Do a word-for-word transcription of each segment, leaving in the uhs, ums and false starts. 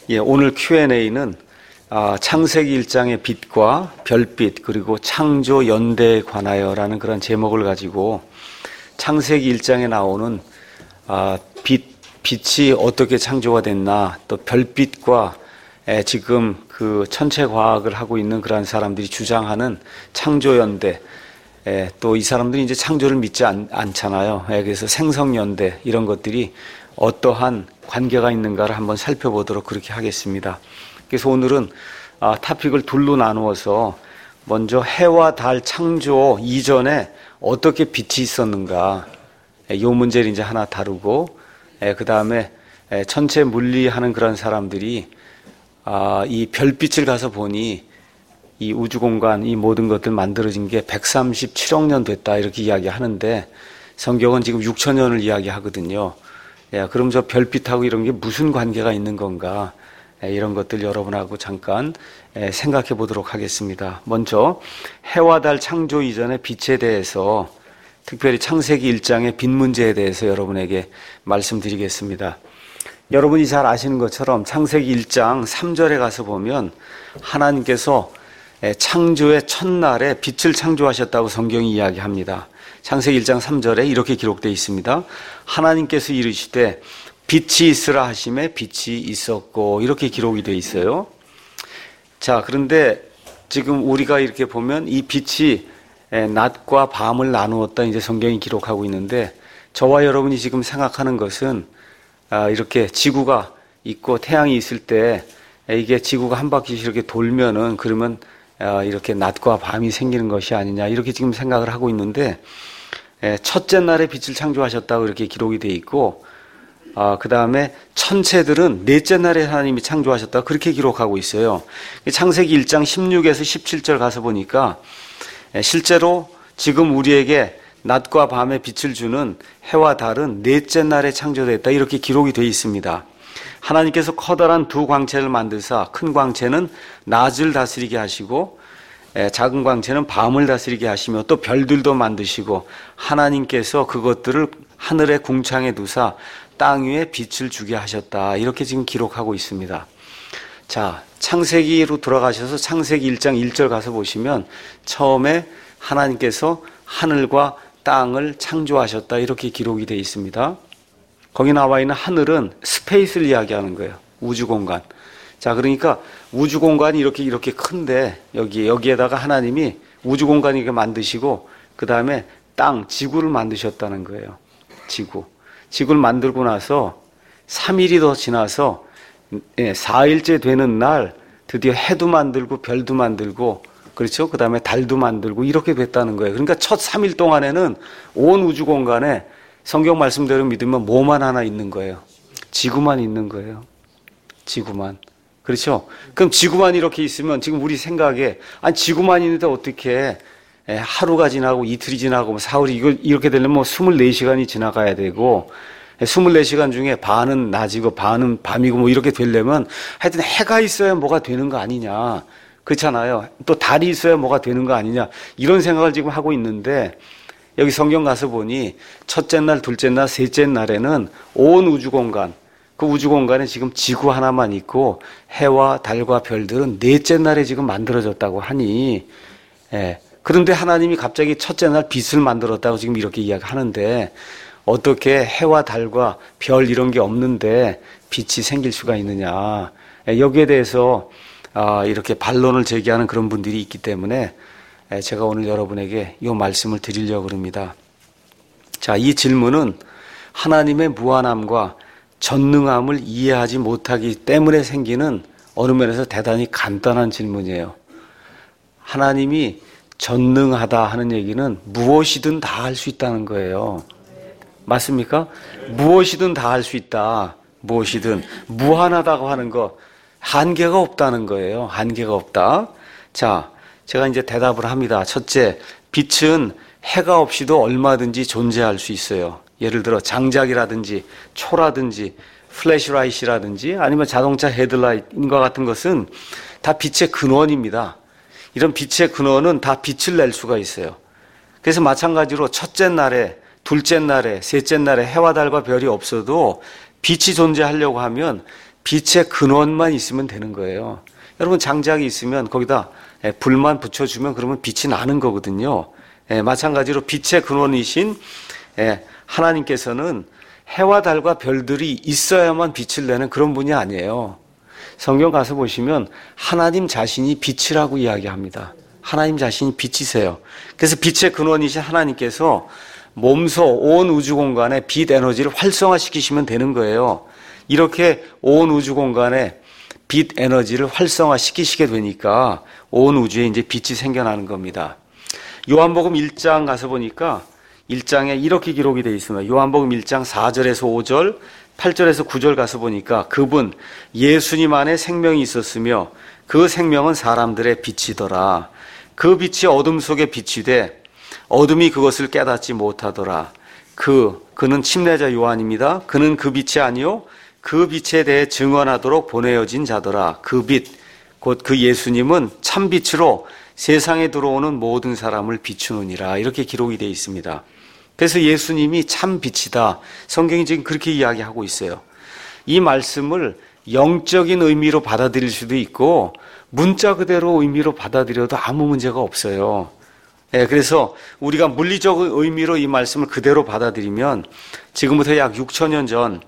예, 오늘 큐 앤 에이는 아, 창세기 일 장의 빛과 별빛 그리고 창조 연대에 관하여라는 그런 제목을 가지고 창세기 일 장에 나오는 아, 빛, 빛이 어떻게 창조가 됐나, 또 별빛과 에, 지금 그 천체 과학을 하고 있는 그러한 사람들이 주장하는 창조 연대, 또 이 사람들이 이제 창조를 믿지 않, 않잖아요. 에, 그래서 생성 연대 이런 것들이 어떠한 관계가 있는가를 한번 살펴보도록 그렇게 하겠습니다. 그래서 오늘은 아, 토픽을 둘로 나누어서 먼저 해와 달 창조 이전에 어떻게 빛이 있었는가, 이 문제를 이제 하나 다루고, 그 다음에 천체 물리하는 그런 사람들이 아, 이 별빛을 가서 보니 이 우주 공간, 이 모든 것들 만들어진 게 백삼십칠억 년 됐다 이렇게 이야기하는데 성경은 지금 육천 년을 이야기하거든요. 예, 그럼 저 별빛하고 이런 게 무슨 관계가 있는 건가? 예, 이런 것들 여러분하고 잠깐 예, 생각해 보도록 하겠습니다. 먼저 해와 달 창조 이전의 빛에 대해서, 특별히 창세기 일 장의 빛 문제에 대해서 여러분에게 말씀드리겠습니다. 여러분이 잘 아시는 것처럼 창세기 일 장 삼 절에 가서 보면 하나님께서 창조의 첫날에 빛을 창조하셨다고 성경이 이야기합니다. 창세기 일 장 삼 절에 이렇게 기록되어 있습니다. 하나님께서 이르시되 빛이 있으라 하심에 빛이 있었고, 이렇게 기록이 되어 있어요. 자, 그런데 지금 우리가 이렇게 보면 이 빛이 낮과 밤을 나누었다 이제 성경이 기록하고 있는데, 저와 여러분이 지금 생각하는 것은 이렇게 지구가 있고 태양이 있을 때 이게 지구가 한 바퀴씩 이렇게 돌면은 그러면 이렇게 낮과 밤이 생기는 것이 아니냐, 이렇게 지금 생각을 하고 있는데, 첫째 날에 빛을 창조하셨다고 이렇게 기록이 되어 있고, 그 다음에 천체들은 넷째 날에 하나님이 창조하셨다고 그렇게 기록하고 있어요. 창세기 일 장 십육에서 십칠 절 가서 보니까 실제로 지금 우리에게 낮과 밤에 빛을 주는 해와 달은 넷째 날에 창조됐다 이렇게 기록이 되어 있습니다. 하나님께서 커다란 두 광채를 만드사 큰 광채는 낮을 다스리게 하시고 작은 광채는 밤을 다스리게 하시며 또 별들도 만드시고 하나님께서 그것들을 하늘의 궁창에 두사 땅 위에 빛을 주게 하셨다, 이렇게 지금 기록하고 있습니다. 자, 창세기로 돌아가셔서 창세기 일 장 일 절 가서 보시면 처음에 하나님께서 하늘과 땅을 창조하셨다 이렇게 기록이 되어 있습니다. 거기 나와 있는 하늘은 스페이스를 이야기하는 거예요. 우주 공간. 자, 그러니까 우주 공간이 이렇게 이렇게 큰데 여기 여기에다가 하나님이 우주 공간을 이렇게 만드시고 그 다음에 땅, 지구를 만드셨다는 거예요. 지구. 지구를 만들고 나서 삼 일이 더 지나서 사 일째 되는 날 드디어 해도 만들고 별도 만들고, 그렇죠? 그 다음에 달도 만들고 이렇게 됐다는 거예요. 그러니까 첫 삼 일 동안에는 온 우주 공간에 성경 말씀대로 믿으면 뭐만 하나 있는 거예요? 지구만 있는 거예요. 지구만. 그렇죠? 그럼 지구만 이렇게 있으면 지금 우리 생각에, 아니 지구만 있는데 어떻게 하루가 지나고 이틀이 지나고 사흘이, 이거 이렇게 되려면 뭐 이십사 시간이 지나가야 되고 이십사 시간 중에 반은 낮이고 반은 밤이고 뭐 이렇게 되려면 하여튼 해가 있어야 뭐가 되는 거 아니냐. 그렇잖아요. 또 달이 있어야 뭐가 되는 거 아니냐, 이런 생각을 지금 하고 있는데, 여기 성경 가서 보니 첫째 날, 둘째 날, 셋째 날에는 온 우주 공간, 그 우주 공간에 지금 지구 하나만 있고 해와 달과 별들은 넷째 날에 지금 만들어졌다고 하니, 예. 그런데 하나님이 갑자기 첫째 날 빛을 만들었다고 지금 이렇게 이야기하는데 어떻게 해와 달과 별 이런 게 없는데 빛이 생길 수가 있느냐, 예. 여기에 대해서 아, 이렇게 반론을 제기하는 그런 분들이 있기 때문에 제가 오늘 여러분에게 이 말씀을 드리려고 합니다. 자, 이 질문은 하나님의 무한함과 전능함을 이해하지 못하기 때문에 생기는 어느 면에서 대단히 간단한 질문이에요. 하나님이 전능하다 하는 얘기는 무엇이든 다 할 수 있다는 거예요. 맞습니까? 무엇이든 다 할 수 있다. 무엇이든. 무한하다고 하는 거, 한계가 없다는 거예요. 한계가 없다. 자, 제가 이제 대답을 합니다. 첫째, 빛은 해가 없이도 얼마든지 존재할 수 있어요. 예를 들어 장작이라든지 초라든지 플래시라이트라든지 아니면 자동차 헤드라이트인과 같은 것은 다 빛의 근원입니다. 이런 빛의 근원은 다 빛을 낼 수가 있어요. 그래서 마찬가지로 첫째 날에, 둘째 날에, 셋째 날에 해와 달과 별이 없어도 빛이 존재하려고 하면 빛의 근원만 있으면 되는 거예요. 여러분 장작이 있으면 거기다 불만 붙여주면 그러면 빛이 나는 거거든요. 마찬가지로 빛의 근원이신 하나님께서는 해와 달과 별들이 있어야만 빛을 내는 그런 분이 아니에요. 성경 가서 보시면 하나님 자신이 빛이라고 이야기합니다. 하나님 자신이 빛이세요. 그래서 빛의 근원이신 하나님께서 몸소 온 우주 공간에 빛 에너지를 활성화시키시면 되는 거예요. 이렇게 온 우주 공간에 빛 에너지를 활성화시키시게 되니까 온 우주에 이제 빛이 생겨나는 겁니다. 요한복음 일 장 가서 보니까 일 장에 이렇게 기록이 되어 있습니다. 요한복음 일 장 사 절에서 오 절, 팔 절에서 구 절 가서 보니까 그분 예수님 안에 생명이 있었으며 그 생명은 사람들의 빛이더라. 그 빛이 어둠 속에 빛이 돼 어둠이 그것을 깨닫지 못하더라. 그, 그는 침례자 요한입니다. 그는 그 빛이 아니요 그 빛에 대해 증언하도록 보내어진 자더라. 그 빛, 곧 그 예수님은 참 빛으로 세상에 들어오는 모든 사람을 비추느니라. 이렇게 기록이 되어 있습니다. 그래서 예수님이 참 빛이다. 성경이 지금 그렇게 이야기하고 있어요. 이 말씀을 영적인 의미로 받아들일 수도 있고 문자 그대로 의미로 받아들여도 아무 문제가 없어요. 예, 그래서 우리가 물리적 의미로 이 말씀을 그대로 받아들이면 지금부터 약 육천 년 전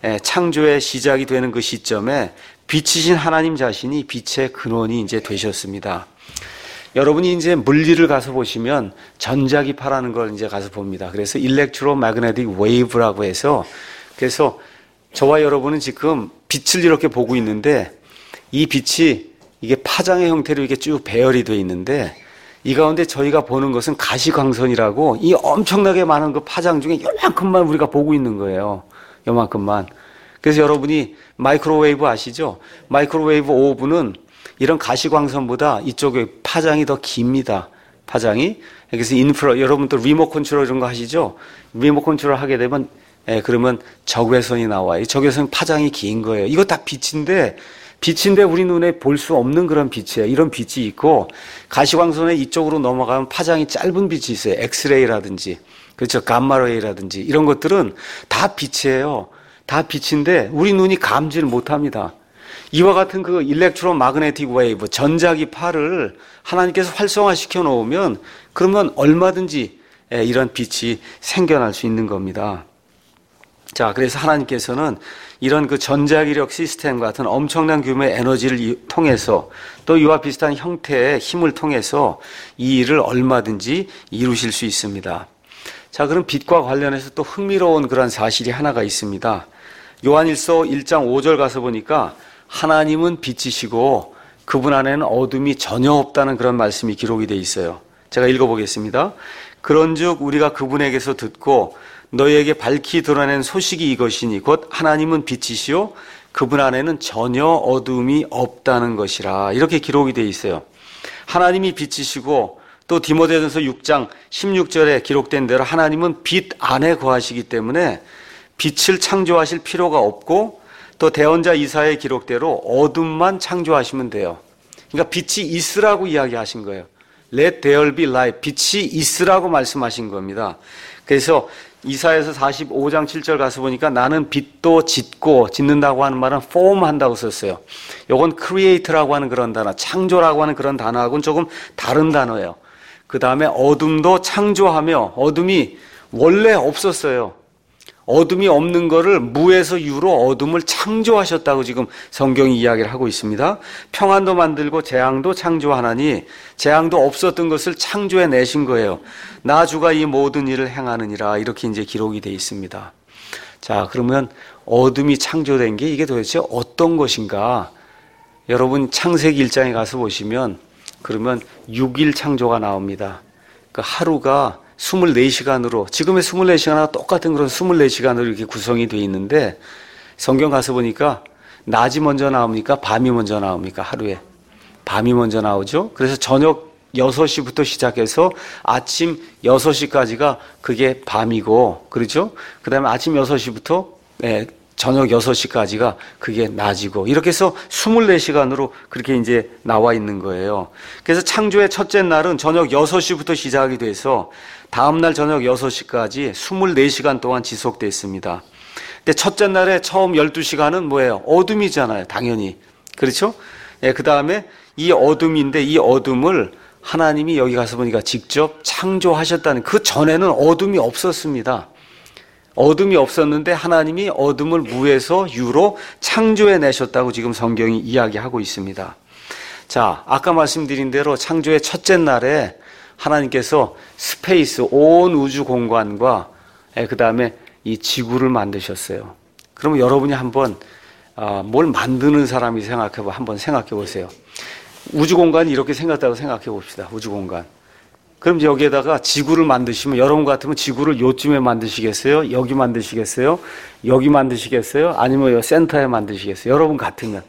창조의 시작이 되는 그 시점에 빛이신 하나님 자신이 빛의 근원이 이제 되셨습니다. 여러분이 이제 물리를 가서 보시면 전자기파라는 걸 이제 가서 봅니다. 그래서 electromagnetic wave라고 해서 그래서 저와 여러분은 지금 빛을 이렇게 보고 있는데 이 빛이 이게 파장의 형태로 이렇게 쭉 배열이 되어 있는데 이 가운데 저희가 보는 것은 가시광선이라고 이 엄청나게 많은 그 파장 중에 요만큼만 우리가 보고 있는 거예요. 요만큼만. 그래서 여러분이 마이크로웨이브 아시죠? 마이크로웨이브 오븐은 이런 가시광선보다 이쪽에 파장이 더 깁니다. 파장이. 그래서 인프라, 여러분 또 리모트 컨트롤 이런 거 하시죠? 리모트 컨트롤 하게 되면, 예, 그러면 적외선이 나와요. 적외선 파장이 긴 거예요. 이거 다 빛인데, 빛인데 우리 눈에 볼 수 없는 그런 빛이에요. 이런 빛이 있고 가시광선의 이쪽으로 넘어가면 파장이 짧은 빛이 있어요. 엑스레이라든지 그렇죠. 감마레이라든지 이런 것들은 다 빛이에요. 다 빛인데 우리 눈이 감지를 못합니다. 이와 같은 그 일렉트로마그네틱 웨이브 전자기파를 하나님께서 활성화시켜 놓으면 그러면 얼마든지 이런 빛이 생겨날 수 있는 겁니다. 자, 그래서 하나님께서는 이런 그 전자기력 시스템 같은 엄청난 규모의 에너지를 통해서 또 이와 비슷한 형태의 힘을 통해서 이 일을 얼마든지 이루실 수 있습니다. 자, 그럼 빛과 관련해서 또 흥미로운 그런 사실이 하나가 있습니다. 요한일서 일 장 오 절 가서 보니까 하나님은 빛이시고 그분 안에는 어둠이 전혀 없다는 그런 말씀이 기록이 되어 있어요. 제가 읽어보겠습니다. 그런즉 우리가 그분에게서 듣고 너희에게 밝히 드러낸 소식이 이것이니 곧 하나님은 빛이시요 그분 안에는 전혀 어둠이 없다는 것이라. 이렇게 기록이 되어 있어요. 하나님이 빛이시고 또 디모데전서 육 장 십육 절에 기록된 대로 하나님은 빛 안에 거하시기 때문에 빛을 창조하실 필요가 없고 또 대언자 이사야의 기록대로 어둠만 창조하시면 돼요. 그러니까 빛이 있으라고 이야기하신 거예요. Let there be light. 빛이 있으라고 말씀하신 겁니다. 그래서 이사야서 사십오 장 칠 절 가서 보니까 나는 빛도 짓고 짓는다고 하는 말은 form 한다고 썼어요. 요건 create라고 하는 그런 단어, 창조라고 하는 그런 단어하고는 조금 다른 단어예요. 그 다음에 어둠도 창조하며 어둠이 원래 없었어요. 어둠이 없는 거를 무에서 유로 어둠을 창조하셨다고 지금 성경이 이야기를 하고 있습니다. 평안도 만들고 재앙도 창조하나니 재앙도 없었던 것을 창조해 내신 거예요. 나 주가 이 모든 일을 행하느니라. 이렇게 이제 기록이 되어 있습니다. 자, 그러면 어둠이 창조된 게 이게 도대체 어떤 것인가? 여러분 창세기 일 장에 가서 보시면 그러면 육 일 창조가 나옵니다. 그 하루가 이십사 시간으로 지금의 이십사 시간과 똑같은 그런 이십사 시간으로 이렇게 구성이 되어 있는데 성경 가서 보니까 낮이 먼저 나옵니까? 밤이 먼저 나옵니까? 하루에. 밤이 먼저 나오죠. 그래서 저녁 여섯 시부터 시작해서 아침 여섯 시까지가 그게 밤이고 그렇죠? 그 다음에 아침 여섯 시부터 네, 저녁 여섯 시까지가 그게 낮이고 이렇게 해서 이십사 시간으로 그렇게 이제 나와 있는 거예요. 그래서 창조의 첫째 날은 저녁 여섯 시부터 시작이 돼서 다음 날 저녁 여섯 시까지 이십사 시간 동안 지속됐습니다. 근데 첫째 날에 처음 열두 시간은 뭐예요? 어둠이잖아요. 당연히. 그렇죠? 예, 그 다음에 이 어둠인데 이 어둠을 하나님이 여기 가서 보니까 직접 창조하셨다는, 그 전에는 어둠이 없었습니다. 어둠이 없었는데 하나님이 어둠을 무에서 유로 창조해 내셨다고 지금 성경이 이야기하고 있습니다. 자, 아까 말씀드린 대로 창조의 첫째 날에 하나님께서 스페이스, 온 우주 공간과 그 다음에 이 지구를 만드셨어요. 그러면 여러분이 한번 뭘 만드는 사람이 생각해, 한번 생각해 보세요. 우주 공간이 이렇게 생겼다고 생각해 봅시다. 우주 공간. 그럼 여기에다가 지구를 만드시면, 여러분 같으면 지구를 요쯤에 만드시겠어요? 여기 만드시겠어요? 여기 만드시겠어요? 아니면 요 센터에 만드시겠어요? 여러분 같으면.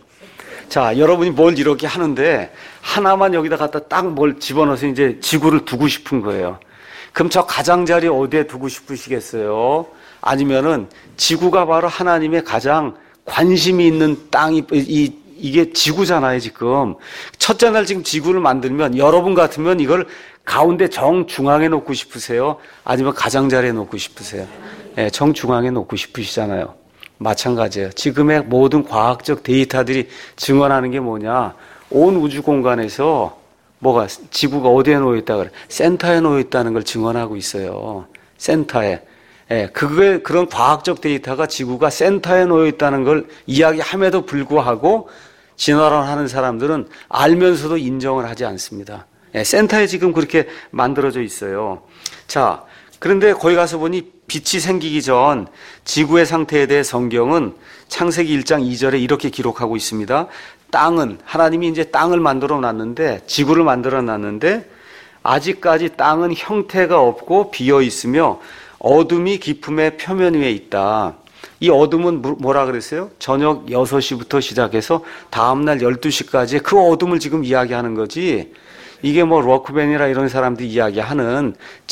자, 여러분이 뭘 이렇게 하는데 하나만 여기다 갖다 딱 뭘 집어넣어서 이제 지구를 두고 싶은 거예요. 그럼 저 가장자리 어디에 두고 싶으시겠어요? 아니면은 지구가 바로 하나님의 가장 관심이 있는 땅이, 이, 이게 지구잖아요, 지금. 첫째 날 지금 지구를 만들면 여러분 같으면 이걸 가운데 정중앙에 놓고 싶으세요? 아니면 가장자리에 놓고 싶으세요? 네, 정중앙에 놓고 싶으시잖아요. 마찬가지예요. 지금의 모든 과학적 데이터들이 증언하는 게 뭐냐? 온 우주 공간에서 뭐가, 지구가 어디에 놓여 있다 그래? 센터에 놓여 있다는 걸 증언하고 있어요. 센터에. 예, 그게, 그런 과학적 데이터가 지구가 센터에 놓여 있다는 걸 이야기함에도 불구하고 진화론하는 사람들은 알면서도 인정을 하지 않습니다. 예, 센터에 지금 그렇게 만들어져 있어요. 자, 그런데 거기 가서 보니 빛이 생기기 전 지구의 상태에 대해 성경은 창세기 일 장 이 절에 이렇게 기록하고 있습니다. 땅은, 하나님이 이제 땅을 만들어 놨는데, 지구를 만들어 놨는데 아직까지 땅은 형태가 없고 비어 있으며 어둠이 깊음의 표면 위에 있다. 이 어둠은 뭐라 그랬어요? 저녁 여섯 시부터 시작해서 다음날 열두 시까지 그 어둠을 지금 이야기하는 거지. 이게 뭐 로크벤이라 이런 사람들이 이야기하는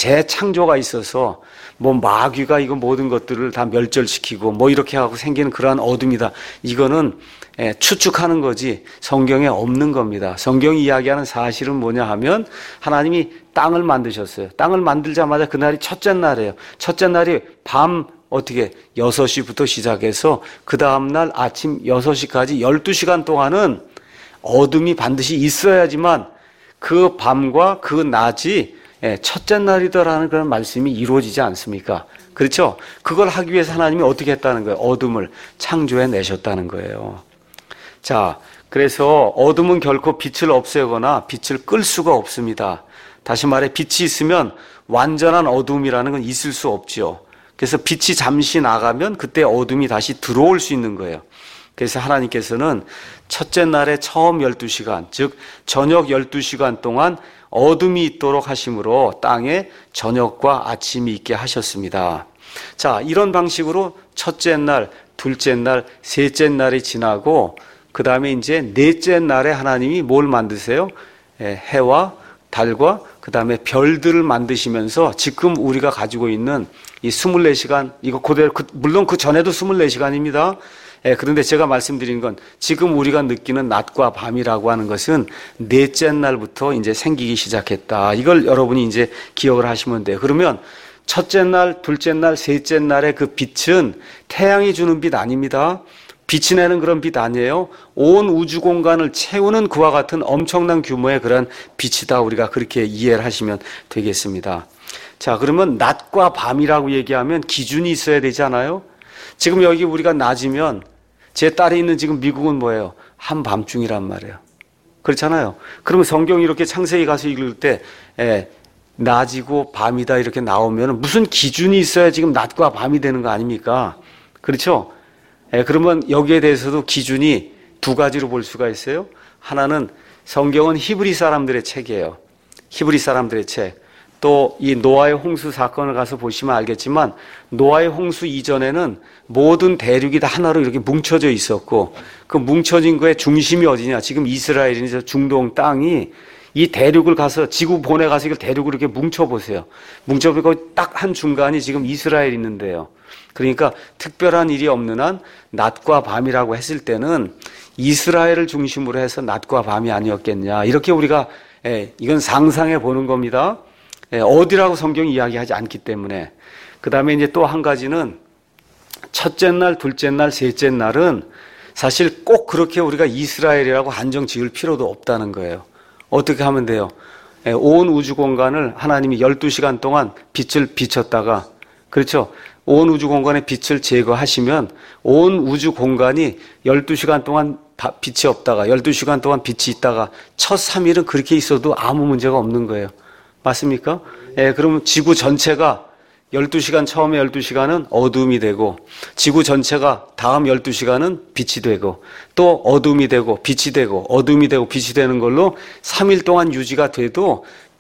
재창조가 있어서 뭐 마귀가 이거 모든 것들을 다 멸절시키고 뭐 이렇게 하고 생기는 그러한 어둠이다. 이거는 예, 추측하는 거지 성경에 없는 겁니다. 성경이 이야기하는 사실은 뭐냐 하면 하나님이 땅을 만드셨어요. 땅을 만들자마자 그날이 첫째 날이에요. 첫째 날이 밤 어떻게 여섯 시부터 시작해서 그 다음날 아침 여섯 시까지 열두 시간 동안은 어둠이 반드시 있어야지만 그 밤과 그 낮이 첫째 날이더라는 그런 말씀이 이루어지지 않습니까? 그렇죠? 그걸 하기 위해서 하나님이 어떻게 했다는 거예요? 어둠을 창조해 내셨다는 거예요. 자, 그래서 어둠은 결코 빛을 없애거나 빛을 끌 수가 없습니다. 다시 말해 빛이 있으면 완전한 어둠이라는 건 있을 수 없지요. 그래서 빛이 잠시 나가면 그때 어둠이 다시 들어올 수 있는 거예요. 그래서 하나님께서는 첫째 날에 처음 열두 시간, 즉 저녁 열두 시간 동안 어둠이 있도록 하심으로 땅에 저녁과 아침이 있게 하셨습니다. 자, 이런 방식으로 첫째 날, 둘째 날, 셋째 날이 지나고 그 다음에 이제 넷째 날에 하나님이 뭘 만드세요? 해와 달과 그 다음에 별들을 만드시면서 지금 우리가 가지고 있는 이 이십사 시간, 이거 그대로, 물론 그 전에도 이십사 시간입니다. 예, 그런데 제가 말씀드린 건 지금 우리가 느끼는 낮과 밤이라고 하는 것은 넷째 날부터 이제 생기기 시작했다. 이걸 여러분이 이제 기억을 하시면 돼요. 그러면 첫째 날, 둘째 날, 셋째 날의 그 빛은 태양이 주는 빛 아닙니다. 빛이 내는 그런 빛 아니에요. 온 우주 공간을 채우는 그와 같은 엄청난 규모의 그런 빛이다. 우리가 그렇게 이해를 하시면 되겠습니다. 자, 그러면 낮과 밤이라고 얘기하면 기준이 있어야 되잖아요. 지금 여기 우리가 낮이면 제 딸이 있는 지금 미국은 뭐예요? 한밤중이란 말이에요. 그렇잖아요. 그러면 성경이 이렇게 창세기 가서 읽을 때 예, 낮이고 밤이다 이렇게 나오면 무슨 기준이 있어야 지금 낮과 밤이 되는 거 아닙니까? 그렇죠? 예, 그러면 여기에 대해서도 기준이 두 가지로 볼 수가 있어요. 하나는 성경은 히브리 사람들의 책이에요. 히브리 사람들의 책. 또 이 노아의 홍수 사건을 가서 보시면 알겠지만 노아의 홍수 이전에는 모든 대륙이 다 하나로 이렇게 뭉쳐져 있었고 그 뭉쳐진 거의 중심이 어디냐? 지금 이스라엘이나 중동 땅이 이 대륙을 가서 지구 본에 가서 이걸 대륙을 이렇게 뭉쳐보세요. 뭉쳐보고 딱 한 중간이 지금 이스라엘이 있는데요. 그러니까 특별한 일이 없는 한 낮과 밤이라고 했을 때는 이스라엘을 중심으로 해서 낮과 밤이 아니었겠냐. 이렇게 우리가 예, 이건 상상해 보는 겁니다. 예, 어디라고 성경이 이야기하지 않기 때문에. 그 다음에 이제 또 한 가지는 첫째 날, 둘째 날, 셋째 날은 사실 꼭 그렇게 우리가 이스라엘이라고 한정 지을 필요도 없다는 거예요. 어떻게 하면 돼요? 온 우주 공간을 하나님이 열두 시간 동안 빛을 비췄다가, 그렇죠? 온 우주 공간의 빛을 제거하시면 온 우주 공간이 열두 시간 동안 빛이 없다가 열두 시간 동안 빛이 있다가 첫 삼 일은 그렇게 있어도 아무 문제가 없는 거예요. 맞습니까? 예, 그러면 지구 전체가 열두 시간, 처음에 열두 시간은 어둠이 되고, 지구 전체가 다음 열두 시간은 빛이 되고, 또 어둠이 되고, 빛이 되고, 어둠이 되고, 빛이 되는 걸로 삼 일 동안 유지가 돼도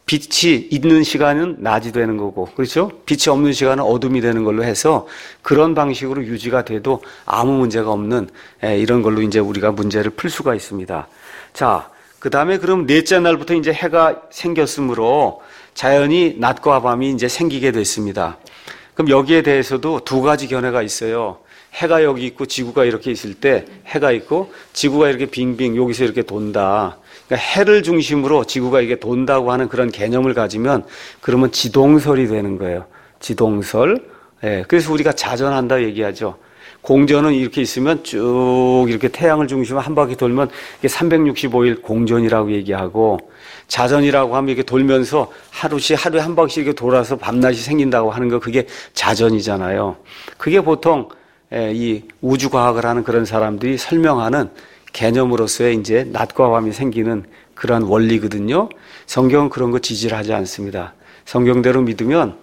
빛이 있는 시간은 낮이 되는 거고, 그렇죠? 빛이 없는 시간은 어둠이 되는 걸로 해서 그런 방식으로 유지가 돼도 아무 문제가 없는 이런 걸로 이제 우리가 문제를 풀 수가 있습니다. 자, 그 다음에 그럼 넷째 날부터 이제 해가 생겼으므로 자연히 낮과 밤이 이제 생기게 됐습니다. 그럼 여기에 대해서도 두 가지 견해가 있어요. 해가 여기 있고 지구가 이렇게 있을 때 해가 있고 지구가 이렇게 빙빙 여기서 이렇게 돈다. 그러니까 해를 중심으로 지구가 이게 돈다고 하는 그런 개념을 가지면 그러면 지동설이 되는 거예요. 지동설. 예, 그래서 우리가 자전한다 얘기하죠. 공전은 이렇게 있으면 쭉 이렇게 태양을 중심으로 한 바퀴 돌면 이게 삼백육십오 일 공전이라고 얘기하고, 자전이라고 하면 이렇게 돌면서 하루씩 하루에 한 바퀴씩 이렇게 돌아서 밤낮이 생긴다고 하는 거, 그게 자전이잖아요. 그게 보통 이 우주과학을 하는 그런 사람들이 설명하는 개념으로서의 이제 낮과 밤이 생기는 그런 원리거든요. 성경은 그런 거 지지를 하지 않습니다. 성경대로 믿으면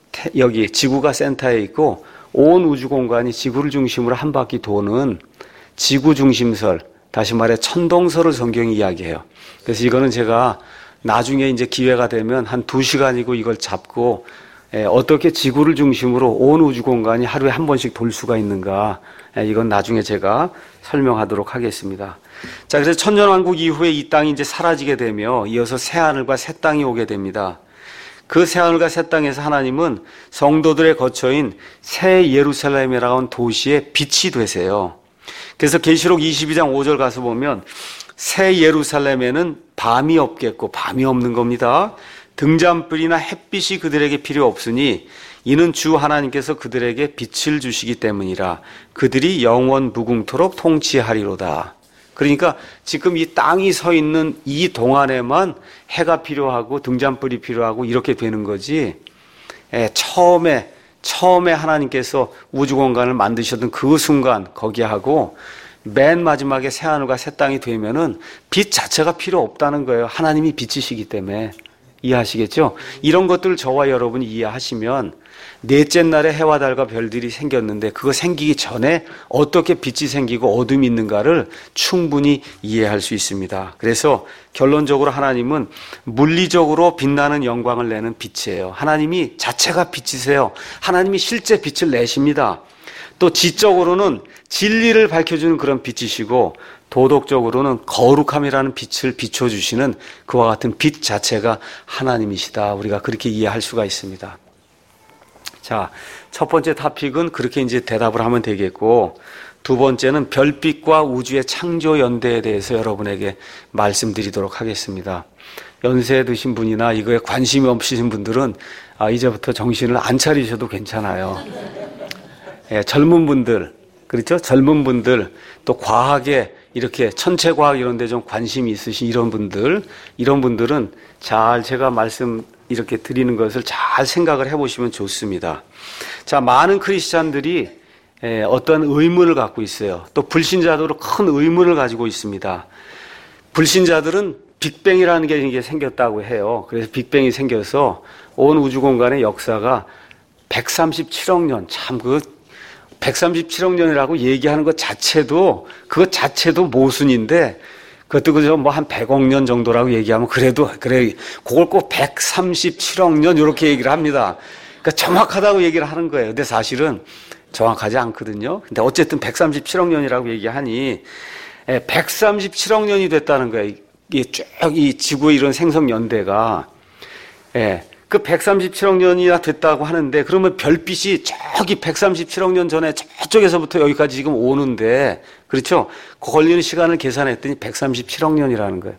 여기 지구가 센터에 있고 온 우주 공간이 지구를 중심으로 한 바퀴 도는 지구 중심설, 다시 말해 천동설을 성경이 이야기해요. 그래서 이거는 제가 나중에 이제 기회가 되면 한 두 시간이고 이걸 잡고 어떻게 지구를 중심으로 온 우주 공간이 하루에 한 번씩 돌 수가 있는가, 이건 나중에 제가 설명하도록 하겠습니다. 자, 그래서 천년왕국 이후에 이 땅이 이제 사라지게 되며 이어서 새하늘과 새 땅이 오게 됩니다. 그 새하늘과 새 땅에서 하나님은 성도들의 거처인 새 예루살렘이라고 하는 도시에 빛이 되세요. 그래서 계시록 이십이 장 오 절 가서 보면 새 예루살렘에는 밤이 없겠고, 밤이 없는 겁니다. 등잔불이나 햇빛이 그들에게 필요 없으니 이는 주 하나님께서 그들에게 빛을 주시기 때문이라. 그들이 영원 무궁토록 통치하리로다. 그러니까 지금 이 땅이 서 있는 이 동안에만 해가 필요하고 등잔불이 필요하고 이렇게 되는 거지, 예, 처음에 처음에 하나님께서 우주 공간을 만드셨던 그 순간 거기하고 맨 마지막에 새하늘과 새 땅이 되면은 빛 자체가 필요 없다는 거예요. 하나님이 빛이시기 때문에. 이해하시겠죠? 이런 것들을 저와 여러분이 이해하시면 넷째 날에 해와 달과 별들이 생겼는데 그거 생기기 전에 어떻게 빛이 생기고 어둠이 있는가를 충분히 이해할 수 있습니다. 그래서 결론적으로 하나님은 물리적으로 빛나는 영광을 내는 빛이에요. 하나님이 자체가 빛이세요. 하나님이 실제 빛을 내십니다. 또 지적으로는 진리를 밝혀주는 그런 빛이시고, 도덕적으로는 거룩함이라는 빛을 비춰주시는 그와 같은 빛 자체가 하나님이시다. 우리가 그렇게 이해할 수가 있습니다. 자, 첫 번째 토픽은 그렇게 이제 대답을 하면 되겠고, 두 번째는 별빛과 우주의 창조 연대에 대해서 여러분에게 말씀드리도록 하겠습니다. 연세 드신 분이나 이거에 관심이 없으신 분들은 아, 이제부터 정신을 안 차리셔도 괜찮아요. 예, 젊은 분들, 그렇죠? 젊은 분들, 또 과학에 이렇게 천체과학 이런 데 좀 관심이 있으신 이런 분들, 이런 분들은 잘 제가 말씀 이렇게 드리는 것을 잘 생각을 해보시면 좋습니다. 자, 많은 크리스찬들이 어떤 의문을 갖고 있어요. 또 불신자들은 큰 의문을 가지고 있습니다. 불신자들은 빅뱅이라는 게 생겼다고 해요. 그래서 빅뱅이 생겨서 온 우주 공간의 역사가 백삼십칠억 년, 참 그 백삼십칠억 년이라고 얘기하는 것 자체도, 그것 자체도 모순인데, 그것도 그저 뭐 한 백억 년 정도라고 얘기하면 그래도, 그래, 그걸 꼭 백삼십칠억 년 이렇게 얘기를 합니다. 그러니까 정확하다고 얘기를 하는 거예요. 근데 사실은 정확하지 않거든요. 근데 어쨌든 백삼십칠억 년이라고 얘기하니, 백삼십칠억 년이 됐다는 거예요. 이게 쭉 이 지구의 이런 생성 연대가. 예. 그 백삼십칠억 년이나 됐다고 하는데, 그러면 별빛이 저기 백삼십칠억 년 전에 저쪽에서부터 여기까지 지금 오는데, 그렇죠? 그 걸리는 시간을 계산했더니 백삼십칠억 년이라는 거예요.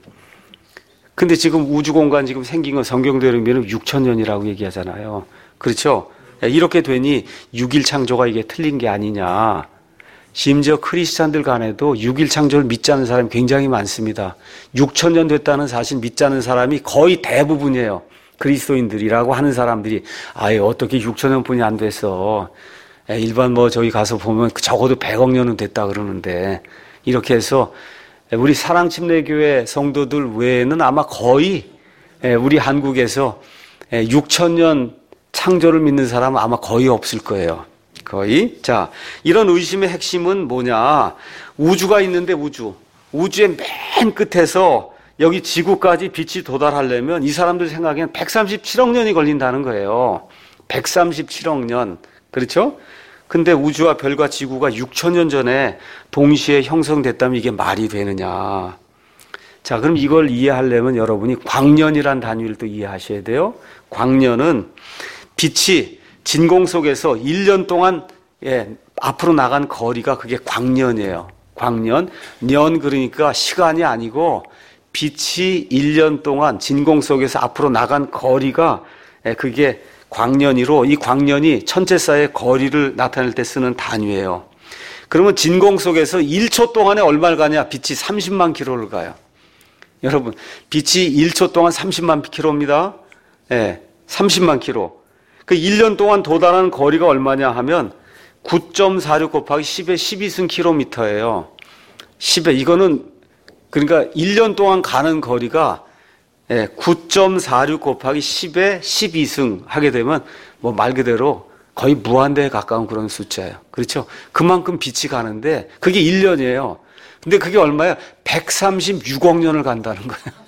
근데 지금 우주 공간 지금 생긴 건 성경대로 보면 육천 년이라고 얘기하잖아요. 그렇죠? 이렇게 되니 육일 창조가 이게 틀린 게 아니냐. 심지어 크리스찬들 간에도 육일 창조를 믿지 않는 사람이 굉장히 많습니다. 육천 년 됐다는 사실 믿지 않는 사람이 거의 대부분이에요. 그리스도인들이라고 하는 사람들이 아예 어떻게 육천 년뿐이 안 됐어. 일반 뭐 저기 가서 보면 적어도 백억 년은 됐다 그러는데 이렇게 해서 우리 사랑침례교회 성도들 외에는 아마 거의 우리 한국에서 육천 년 창조를 믿는 사람은 아마 거의 없을 거예요. 거의. 자, 이런 의심의 핵심은 뭐냐? 우주가 있는데 우주. 우주의 맨 끝에서 여기 지구까지 빛이 도달하려면 이 사람들 생각에는 백삼십칠억 년이 걸린다는 거예요. 백삼십칠억 년. 그렇죠? 근데 우주와 별과 지구가 육천 년 전에 동시에 형성됐다면 이게 말이 되느냐? 자, 그럼 이걸 이해하려면 여러분이 광년이란 단위를 또 이해하셔야 돼요. 광년은 빛이 진공 속에서 일 년 동안 예, 앞으로 나간 거리가 그게 광년이에요. 광년. 년 그러니까 시간이 아니고 빛이 일 년 동안 진공 속에서 앞으로 나간 거리가 예, 그게 광년이로 이 광년이 천체사의 거리를 나타낼 때 쓰는 단위예요. 그러면 진공 속에서 일 초 동안에 얼마를 가냐? 빛이 삼십만 킬로미터를 가요. 여러분, 빛이 일 초 동안 삼십만 킬로미터입니다. 예, 삼십만 킬로미터. 그 일 년 동안 도달하는 거리가 얼마냐 하면 구 점 사육 곱하기 십의 십이 승 킬로미터예요. 십에 이거는 그러니까 일 년 동안 가는 거리가 예, 구 점 사육 곱하기 십의 십이 승 하게 되면 뭐 말 그대로 거의 무한대에 가까운 그런 숫자예요. 그렇죠? 그만큼 빛이 가는데 그게 일 년이에요. 근데 그게 얼마야? 백삼십육억 년을 간다는 거예요.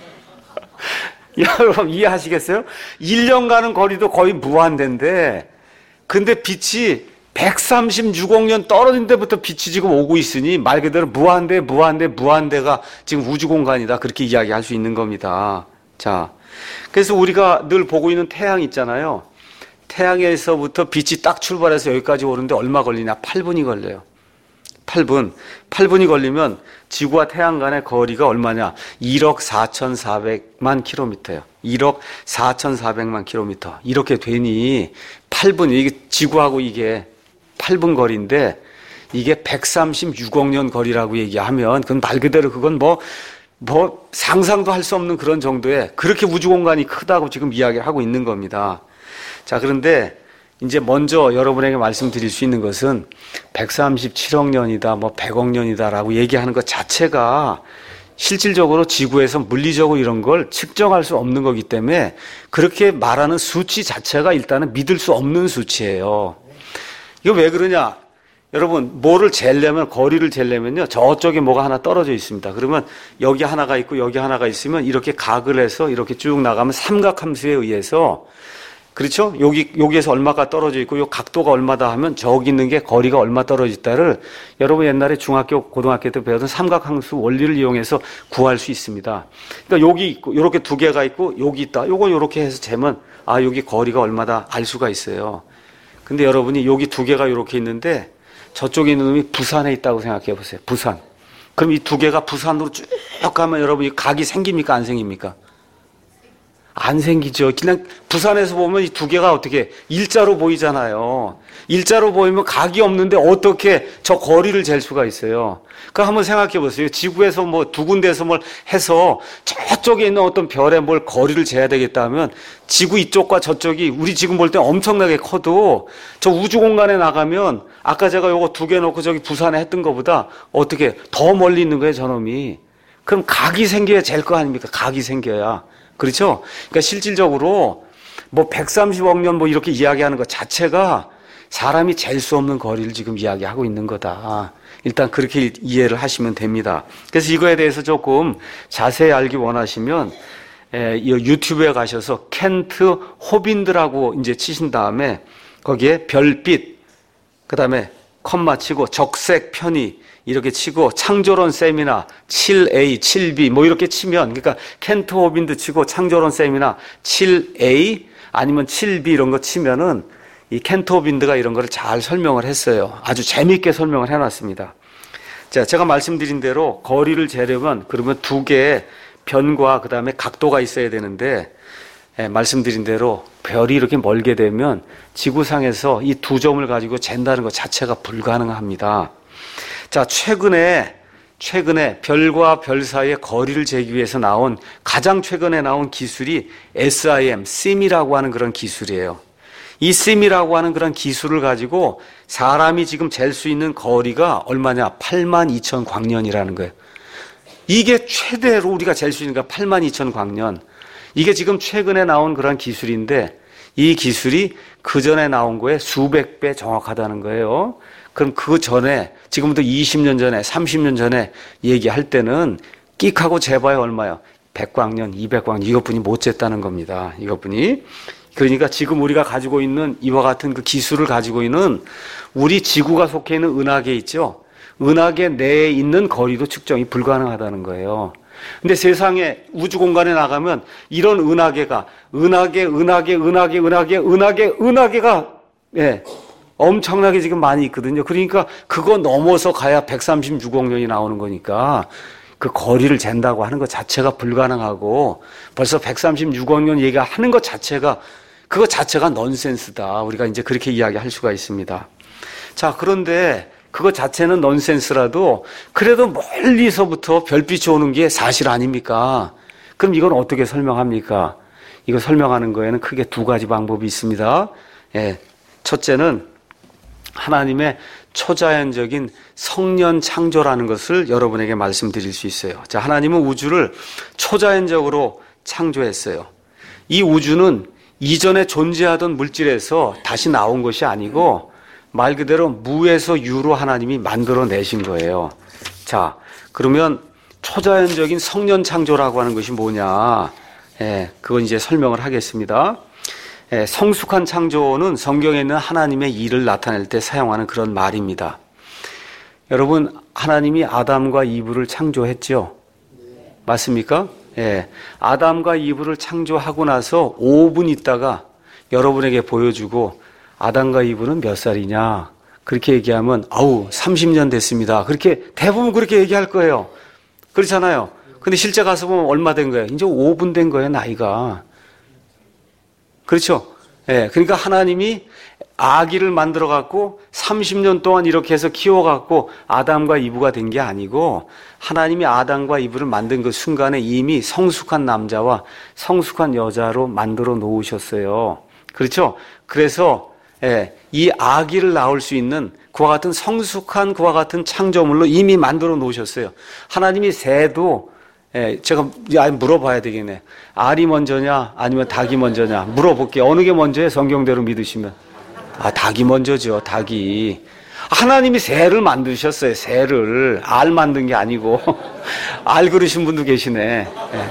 여러분 이해하시겠어요? 일 년 가는 거리도 거의 무한대인데 근데 빛이 백삼십육억 년 떨어진 데부터 빛이 지금 오고 있으니 말 그대로 무한대 무한대 무한대가 지금 우주 공간이다 그렇게 이야기할 수 있는 겁니다. 자, 그래서 우리가 늘 보고 있는 태양 있잖아요. 태양에서부터 빛이 딱 출발해서 여기까지 오는데 얼마 걸리냐? 팔 분이 걸려요. 팔 분. 팔 분이 걸리면 지구와 태양 간의 거리가 얼마냐? 일억 사천사백만 킬로미터예요. 일억 사천사백만 킬로미터. 이렇게 되니 팔 분, 이게 지구하고 이게 팔 분 거리인데 이게 백삼십육억 년 거리라고 얘기하면 그건 말 그대로 그건 뭐, 뭐 상상도 할 수 없는 그런 정도의 그렇게 우주 공간이 크다고 지금 이야기를 하고 있는 겁니다. 자, 그런데 이제 먼저 여러분에게 말씀드릴 수 있는 것은 백삼십칠억 년이다, 뭐 백억 년이다라고 얘기하는 것 자체가 실질적으로 지구에서 물리적으로 이런 걸 측정할 수 없는 거기 때문에 그렇게 말하는 수치 자체가 일단은 믿을 수 없는 수치예요. 이거 왜 그러냐? 여러분, 뭐를 재려면, 거리를 재려면요, 저쪽에 뭐가 하나 떨어져 있습니다. 그러면 여기 하나가 있고 여기 하나가 있으면 이렇게 각을 해서 이렇게 쭉 나가면 삼각함수에 의해서 그렇죠? 여기, 여기에서 얼마가 떨어져 있고, 요 각도가 얼마다 하면 저기 있는 게 거리가 얼마 떨어져 있다를 여러분 옛날에 중학교, 고등학교 때 배웠던 삼각함수 원리를 이용해서 구할 수 있습니다. 그러니까 여기 있고, 요렇게 두 개가 있고, 여기 있다. 요건 요렇게 해서 재면, 아, 여기 거리가 얼마다 알 수가 있어요. 근데 여러분이 여기 두 개가 요렇게 있는데, 저쪽에 있는 놈이 부산에 있다고 생각해 보세요. 부산. 그럼 이 두 개가 부산으로 쭉 가면 여러분이 각이 생깁니까? 안 생깁니까? 안 생기죠. 그냥 부산에서 보면 이 두 개가 어떻게 일자로 보이잖아요. 일자로 보이면 각이 없는데 어떻게 저 거리를 잴 수가 있어요. 그러니까 한번 생각해 보세요. 지구에서 뭐 두 군데에서 뭘 해서 저쪽에 있는 어떤 별에 뭘 거리를 재야 되겠다 하면 지구 이쪽과 저쪽이 우리 지금 볼 때 엄청나게 커도 저 우주 공간에 나가면 아까 제가 요거 두 개 놓고 저기 부산에 했던 것보다 어떻게 더 멀리 있는 거예요, 저놈이. 그럼 각이 생겨야 잴 거 아닙니까? 각이 생겨야. 그렇죠? 그러니까 실질적으로 뭐 백삼십억 년 뭐 이렇게 이야기하는 것 자체가 사람이 잴 수 없는 거리를 지금 이야기하고 있는 거다. 일단 그렇게 이해를 하시면 됩니다. 그래서 이거에 대해서 조금 자세히 알기 원하시면 에, 유튜브에 가셔서 켄트 호빈드라고 이제 치신 다음에 거기에 별빛, 그 다음에 컴마 치고 적색 편의 이렇게 치고 창조론 세미나 칠 에이, 칠 비 뭐 이렇게 치면 그러니까 켄트 호빈드 치고 창조론 세미나 칠 에이 아니면 칠 비 이런 거 치면은 이 켄트 호빈드가 이런 거를 잘 설명을 했어요. 아주 재미있게 설명을 해놨습니다. 자, 제가 말씀드린 대로 거리를 재려면 그러면 두 개의 변과 그 다음에 각도가 있어야 되는데 예, 말씀드린 대로 별이 이렇게 멀게 되면 지구상에서 이 두 점을 가지고 잰다는 것 자체가 불가능합니다. 자, 최근에 최근에 별과 별 사이의 거리를 재기 위해서 나온 가장 최근에 나온 기술이 에스아이엠, 심이라고 하는 그런 기술이에요. 이 심이라고 하는 그런 기술을 가지고 사람이 지금 잴 수 있는 거리가 얼마냐? 팔만 이천 광년이라는 거예요. 이게 최대로 우리가 잴 수 있는 게 팔만 이천 광년. 이게 지금 최근에 나온 그런 기술인데 이 기술이 그 전에 나온 거에 수백 배 정확하다는 거예요. 그럼 그 전에 지금부터 이십 년 전에 삼십 년 전에 얘기할 때는 끽하고 재봐야 얼마요? 백 광년, 이백 광년 이것뿐이 못 쟀다는 겁니다. 이것뿐이. 그러니까 지금 우리가 가지고 있는 이와 같은 그 기술을 가지고 있는 우리 지구가 속해 있는 은하계 있죠. 은하계 내에 있는 거리도 측정이 불가능하다는 거예요. 근데 세상에 우주 공간에 나가면 이런 은하계가 은하계, 은하계, 은하계, 은하계, 은하계, 은하계가 예, 엄청나게 지금 많이 있거든요. 그러니까 그거 넘어서 가야 백삼십육억 년이 나오는 거니까 그 거리를 잰다고 하는 것 자체가 불가능하고 벌써 백삼십육억 년 얘기하는 것 자체가 그거 자체가 넌센스다. 우리가 이제 그렇게 이야기할 수가 있습니다. 자, 그런데 그거 자체는 넌센스라도 그래도 멀리서부터 별빛이 오는 게 사실 아닙니까? 그럼 이건 어떻게 설명합니까? 이거 설명하는 거에는 크게 두 가지 방법이 있습니다. 예, 첫째는 하나님의 초자연적인 성년 창조라는 것을 여러분에게 말씀드릴 수 있어요. 자, 하나님은 우주를 초자연적으로 창조했어요. 이 우주는 이전에 존재하던 물질에서 다시 나온 것이 아니고 말 그대로 무에서 유로 하나님이 만들어내신 거예요. 자, 그러면 초자연적인 성년 창조라고 하는 것이 뭐냐? 예, 그건 이제 설명을 하겠습니다. 예, 성숙한 창조는 성경에 있는 하나님의 일을 나타낼 때 사용하는 그런 말입니다. 여러분, 하나님이 아담과 이브를 창조했죠? 맞습니까? 예, 아담과 이브를 창조하고 나서 오 분 있다가 여러분에게 보여주고 아담과 이브는 몇 살이냐? 그렇게 얘기하면 아우 삼십 년 됐습니다. 그렇게 대부분 그렇게 얘기할 거예요. 그렇잖아요. 근데 실제 가서 보면 얼마 된 거예요? 이제 오 분 된 거예요, 나이가. 그렇죠? 예, 그러니까 하나님이 아기를 만들어 갖고 삼십 년 동안 이렇게 해서 키워 갖고 아담과 이브가 된 게 아니고 하나님이 아담과 이브를 만든 그 순간에 이미 성숙한 남자와 성숙한 여자로 만들어 놓으셨어요. 그렇죠? 그래서 예, 이 아기를 낳을 수 있는 그와 같은 성숙한 그와 같은 창조물로 이미 만들어 놓으셨어요. 하나님이 새도 예, 제가 물어봐야 되겠네. 알이 먼저냐 아니면 닭이 먼저냐 물어볼게요. 어느 게 먼저예요? 성경대로 믿으시면. 아, 닭이 먼저죠. 닭이. 하나님이 새를 만드셨어요. 새를. 알 만든 게 아니고. 알 그러신 분도 계시네. 예.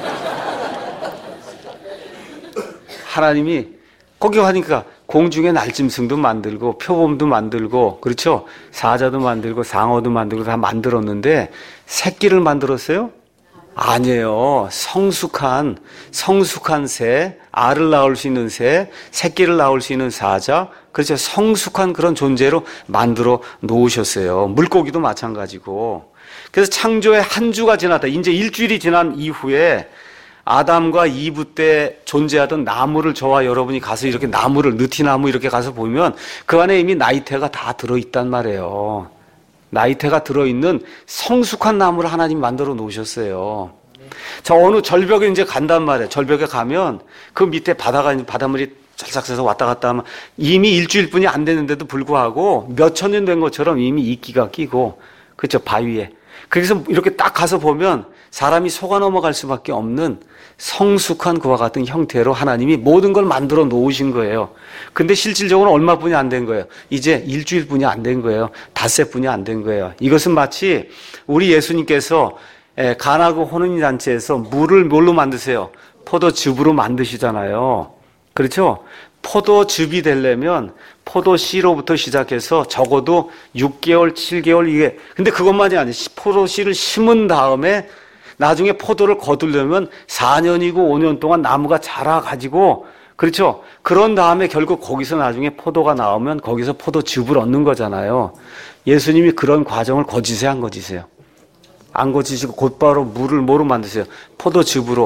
하나님이 거기 가니까 공중에 날짐승도 만들고 표범도 만들고 그렇죠? 사자도 만들고 상어도 만들고 다 만들었는데 새끼를 만들었어요? 아니에요. 성숙한 성숙한 새, 알을 낳을 수 있는 새, 새끼를 낳을 수 있는 사자, 그렇죠? 성숙한 그런 존재로 만들어 놓으셨어요. 물고기도 마찬가지고. 그래서 창조의 한 주가 지났다. 이제 일주일이 지난 이후에 아담과 이브 때 존재하던 나무를 저와 여러분이 가서 이렇게 나무를 느티나무 이렇게 가서 보면 그 안에 이미 나이테가 다 들어있단 말이에요. 나이테가 들어있는 성숙한 나무를 하나님이 만들어 놓으셨어요. 자, 어느 절벽에 이제 간단 말이에요. 절벽에 가면 그 밑에 바다가, 바닷물이 찰싹 새서 왔다 갔다 하면 이미 일주일뿐이 안 됐는데도 불구하고 몇 천 년 된 것처럼 이미 이끼가 끼고, 그렇죠, 바위에. 그래서 이렇게 딱 가서 보면 사람이 속아 넘어갈 수밖에 없는 성숙한 그와 같은 형태로 하나님이 모든 걸 만들어 놓으신 거예요. 근데 실질적으로 얼마뿐이 안 된 거예요? 이제 일주일뿐이 안 된 거예요. 닷새뿐이 안 된 거예요. 이것은 마치 우리 예수님께서 가나그 혼인잔치에서 물을 뭘로 만드세요? 포도즙으로 만드시잖아요. 그렇죠? 포도즙이 되려면 포도씨로부터 시작해서 적어도 육 개월, 칠 개월 이게, 근데 그것만이 아니에요. 포도씨를 심은 다음에 나중에 포도를 거두려면 사 년이고 오 년 동안 나무가 자라가지고, 그렇죠? 그런 다음에 결국 거기서 나중에 포도가 나오면 거기서 포도즙을 얻는 거잖아요. 예수님이 그런 과정을 거지세요, 안 거지세요? 안 거지시고 곧바로 물을 뭐로 만드세요? 포도즙으로.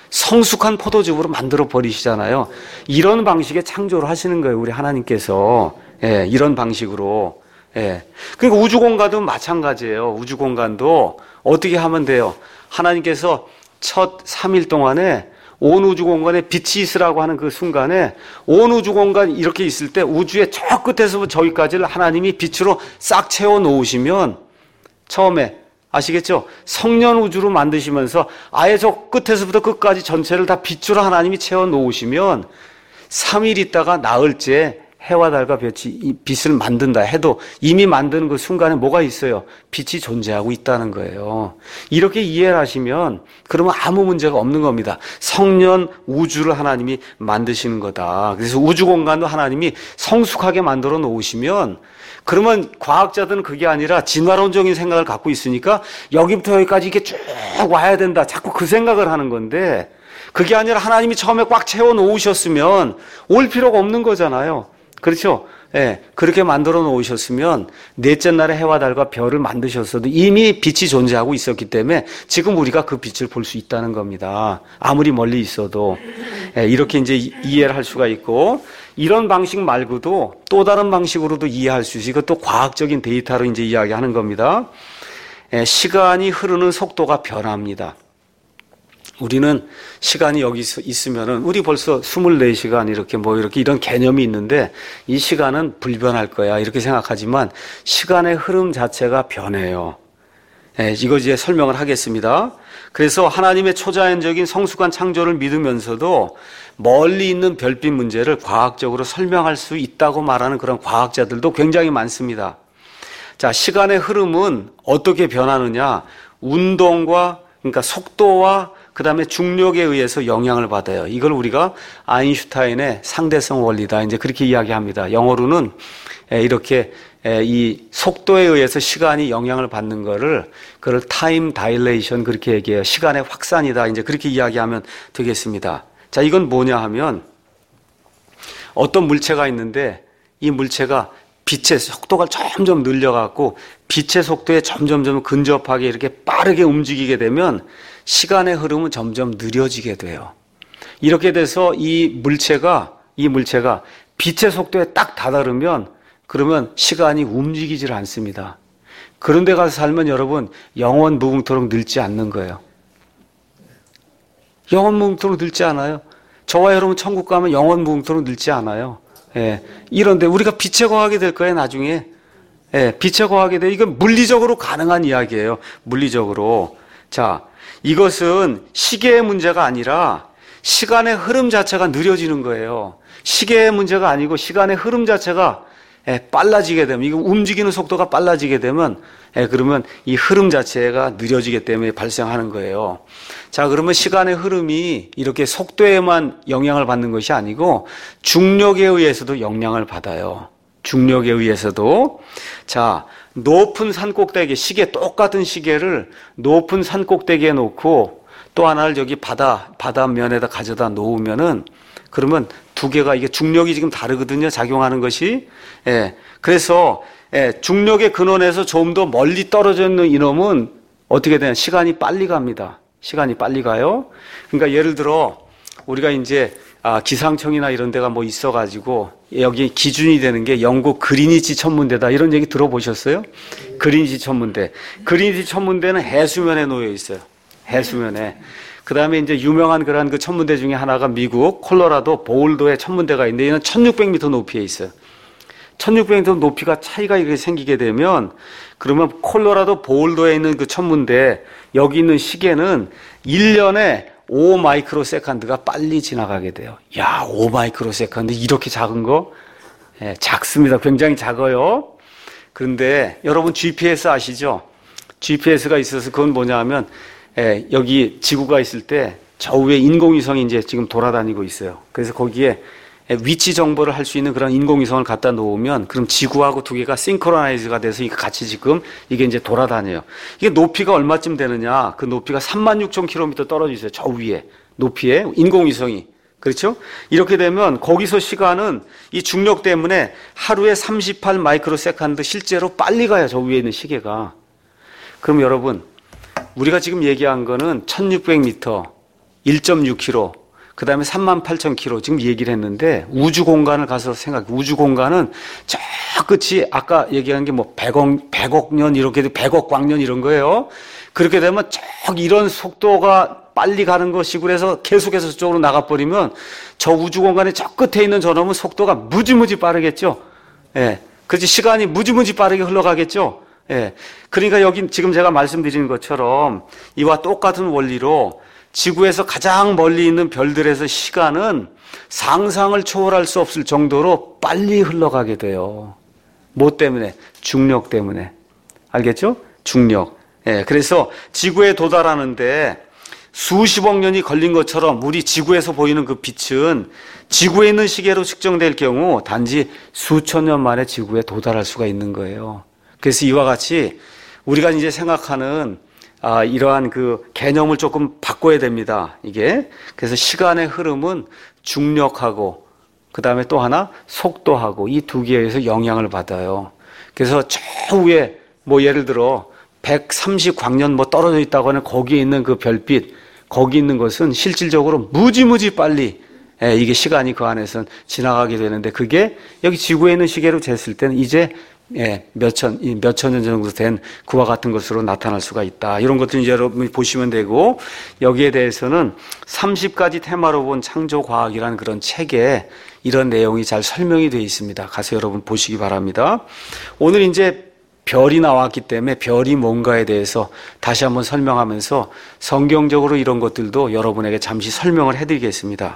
성숙한 포도즙으로 만들어 버리시잖아요. 이런 방식의 창조를 하시는 거예요, 우리 하나님께서. 예, 이런 방식으로. 예. 그러니까 우주 공간도 마찬가지예요. 우주 공간도 어떻게 하면 돼요? 하나님께서 첫 삼 일 동안에 온 우주 공간에 빛이 있으라고 하는 그 순간에 온 우주 공간이 이렇게 있을 때 우주의 저 끝에서부터 저기까지를 하나님이 빛으로 싹 채워 놓으시면 처음에 아시겠죠? 성년 우주로 만드시면서 아예 저 끝에서부터 끝까지 전체를 다 빛으로 하나님이 채워 놓으시면 삼 일 있다가 나흘째 해와 달과 별이 이 빛을 만든다 해도 이미 만드는 그 순간에 뭐가 있어요? 빛이 존재하고 있다는 거예요. 이렇게 이해를 하시면 그러면 아무 문제가 없는 겁니다. 성년 우주를 하나님이 만드시는 거다. 그래서 우주 공간도 하나님이 성숙하게 만들어 놓으시면 그러면 과학자들은 그게 아니라 진화론적인 생각을 갖고 있으니까 여기부터 여기까지 이렇게 쭉 와야 된다. 자꾸 그 생각을 하는 건데 그게 아니라 하나님이 처음에 꽉 채워 놓으셨으면 올 필요가 없는 거잖아요. 그렇죠? 예, 그렇게 만들어 놓으셨으면 넷째 날에 해와 달과 별을 만드셨어도 이미 빛이 존재하고 있었기 때문에 지금 우리가 그 빛을 볼 수 있다는 겁니다. 아무리 멀리 있어도. 예, 이렇게 이제 이해를 할 수가 있고 이런 방식 말고도 또 다른 방식으로도 이해할 수 있어요. 이것도 과학적인 데이터로 이제 이야기하는 겁니다. 예, 시간이 흐르는 속도가 변합니다. 우리는 시간이 여기 있으면은 우리 벌써 스물네 시간 이렇게 뭐 이렇게 이런 개념이 있는데 이 시간은 불변할 거야 이렇게 생각하지만 시간의 흐름 자체가 변해요. 예, 이거 이제 설명을 하겠습니다. 그래서 하나님의 초자연적인 성숙한 창조를 믿으면서도 멀리 있는 별빛 문제를 과학적으로 설명할 수 있다고 말하는 그런 과학자들도 굉장히 많습니다. 자, 시간의 흐름은 어떻게 변하느냐? 운동과 그러니까 속도와 그 다음에 중력에 의해서 영향을 받아요. 이걸 우리가 아인슈타인의 상대성 원리다. 이제 그렇게 이야기합니다. 영어로는 이렇게 이 속도에 의해서 시간이 영향을 받는 거를 그걸 타임 다일레이션 그렇게 얘기해요. 시간의 확산이다. 이제 그렇게 이야기하면 되겠습니다. 자, 이건 뭐냐 하면 어떤 물체가 있는데 이 물체가 빛의 속도가 점점 늘려갖고 빛의 속도에 점점점 근접하게 이렇게 빠르게 움직이게 되면 시간의 흐름은 점점 느려지게 돼요. 이렇게 돼서 이 물체가 이 물체가 빛의 속도에 딱 다다르면 그러면 시간이 움직이질 않습니다. 그런데 가서 살면 여러분 영원 무궁토록 늙지 않는 거예요. 영원 무궁토록 늙지 않아요. 저와 여러분 천국 가면 영원 무궁토록 늙지 않아요. 예, 이런데 우리가 빛에 거하게 될 거예요 나중에. 예, 빛에 거하게 돼. 이건 물리적으로 가능한 이야기예요. 물리적으로. 자, 이것은 시계의 문제가 아니라 시간의 흐름 자체가 느려지는 거예요. 시계의 문제가 아니고 시간의 흐름 자체가 빨라지게 되면, 이거 움직이는 속도가 빨라지게 되면, 그러면 이 흐름 자체가 느려지기 때문에 발생하는 거예요. 자, 그러면 시간의 흐름이 이렇게 속도에만 영향을 받는 것이 아니고 중력에 의해서도 영향을 받아요. 중력에 의해서도. 자, 높은 산 꼭대기, 시계, 똑같은 시계를 높은 산 꼭대기에 놓고 또 하나를 여기 바다, 바다면에다 가져다 놓으면은 그러면 두 개가 이게 중력이 지금 다르거든요. 작용하는 것이. 예. 그래서, 예, 중력의 근원에서 좀 더 멀리 떨어져 있는 이놈은 어떻게 되냐. 시간이 빨리 갑니다. 시간이 빨리 가요. 그러니까 예를 들어 우리가 이제 아, 기상청이나 이런 데가 뭐 있어가지고 여기 기준이 되는 게 영국 그리니치 천문대다 이런 얘기 들어보셨어요? 그리니치 천문대. 그리니치 천문대는 해수면에 놓여 있어요. 해수면에. 그 다음에 이제 유명한 그런 그 천문대 중에 하나가 미국 콜로라도 보울도에 천문대가 있는데 얘는 천육백 미터 높이에 있어요. 천육백 미터 높이가 차이가 이렇게 생기게 되면 그러면 콜로라도 보울도에 있는 그 천문대 여기 있는 시계는 일 년에 오 마이크로 세컨드가 빨리 지나가게 돼요. 야, 오 마이크로 세컨드 이렇게 작은 거? 예, 작습니다. 굉장히 작아요. 그런데 여러분 지피에스 아시죠? 지피에스가 있어서 그건 뭐냐 하면 예, 여기 지구가 있을 때 저 위에 인공위성이 이제 지금 돌아다니고 있어요. 그래서 거기에 위치 정보를 할 수 있는 그런 인공위성을 갖다 놓으면 그럼 지구하고 두 개가 싱크로나이즈가 돼서 이게 같이 지금 이게 이제 돌아다녀요. 이게 높이가 얼마쯤 되느냐? 그 높이가 삼만 육천 킬로미터 떨어져 있어요. 저 위에 높이에 인공위성이. 그렇죠? 이렇게 되면 거기서 시간은 이 중력 때문에 하루에 삼십팔 마이크로 세컨드 실제로 빨리 가요. 저 위에 있는 시계가. 그럼 여러분 우리가 지금 얘기한 거는 천육백 미터 일 점 육 킬로미터, 그 다음에 삼만 팔천 킬로미터 지금 얘기를 했는데 우주 공간을 가서 생각해. 우주 공간은 저 끝이 아까 얘기한 게 뭐 백억, 백억 년 이렇게 백억 광년 이런 거예요. 그렇게 되면 저 이런 속도가 빨리 가는 것이고 해서 계속해서 저쪽으로 나가버리면 저 우주 공간의 저 끝에 있는 저놈은 속도가 무지무지 빠르겠죠. 예. 그렇지. 시간이 무지무지 빠르게 흘러가겠죠. 예. 그러니까 여기 지금 제가 말씀드린 것처럼 이와 똑같은 원리로 지구에서 가장 멀리 있는 별들에서 시간은 상상을 초월할 수 없을 정도로 빨리 흘러가게 돼요. 뭐 때문에? 중력 때문에. 알겠죠? 중력. 예, 그래서 지구에 도달하는데 수십억 년이 걸린 것처럼 우리 지구에서 보이는 그 빛은 지구에 있는 시계로 측정될 경우 단지 수천 년 만에 지구에 도달할 수가 있는 거예요. 그래서 이와 같이 우리가 이제 생각하는 아, 이러한 그 개념을 조금 바꿔야 됩니다. 이게. 그래서 시간의 흐름은 중력하고 그 다음에 또 하나 속도하고 이 두 개에 의해서 영향을 받아요. 그래서 저 위에 뭐 예를 들어 백삼십 광년 뭐 떨어져 있다고 하는 거기에 있는 그 별빛, 거기 있는 것은 실질적으로 무지무지 빨리 예, 이게 시간이 그 안에선 지나가게 되는데 그게 여기 지구에 있는 시계로 쟀을 때는 이제 예, 몇천, 몇천 년 정도 된 그와 같은 것으로 나타날 수가 있다. 이런 것들 이제 여러분이 보시면 되고, 여기에 대해서는 삼십 가지 테마로 본 창조과학이라는 그런 책에 이런 내용이 잘 설명이 되어 있습니다. 가서 여러분 보시기 바랍니다. 오늘 이제 별이 나왔기 때문에 별이 뭔가에 대해서 다시 한번 설명하면서 성경적으로 이런 것들도 여러분에게 잠시 설명을 해드리겠습니다.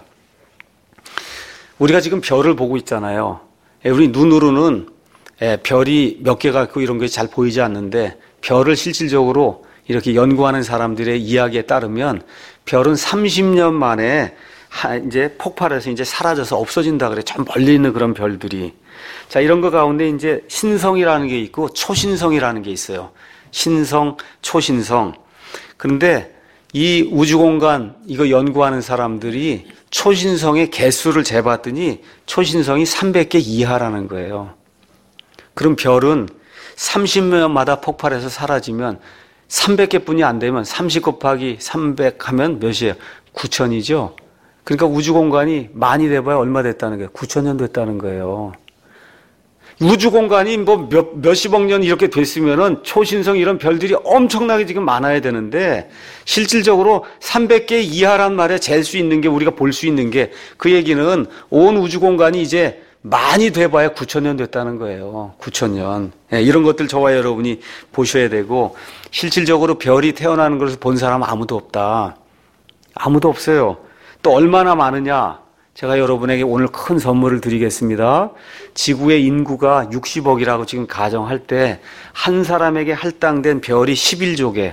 우리가 지금 별을 보고 있잖아요. 우리 눈으로는 예, 별이 몇 개가 있고 이런 게 잘 보이지 않는데 별을 실질적으로 이렇게 연구하는 사람들의 이야기에 따르면 별은 삼십 년 만에 하, 이제 폭발해서 이제 사라져서 없어진다 그래. 좀 멀리 있는 그런 별들이. 자, 이런 거 가운데 이제 신성이라는 게 있고 초신성이라는 게 있어요. 신성, 초신성. 그런데 이 우주공간 이거 연구하는 사람들이 초신성의 개수를 재봤더니 초신성이 삼백 개 이하라는 거예요. 그럼 별은 삼십 년마다 폭발해서 사라지면 삼백 개뿐이 안 되면 삼십 곱하기 삼백 하면 몇이에요? 구천이죠. 그러니까 우주공간이 많이 돼봐야 얼마 됐다는 거예요? 구천 년 됐다는 거예요. 우주공간이 뭐 몇, 몇십억 년 이렇게 됐으면은 초신성 이런 별들이 엄청나게 지금 많아야 되는데 실질적으로 삼백 개 이하란 말에 잴 수 있는 게 우리가 볼 수 있는 게 그 얘기는 온 우주공간이 이제 많이 돼봐야 구천 년 됐다는 거예요. 구천 년. 네, 이런 것들 저와 여러분이 보셔야 되고 실질적으로 별이 태어나는 것을 본 사람 아무도 없다. 아무도 없어요. 또 얼마나 많으냐. 제가 여러분에게 오늘 큰 선물을 드리겠습니다. 지구의 인구가 육십억이라고 지금 가정할 때 한 사람에게 할당된 별이 십일 개.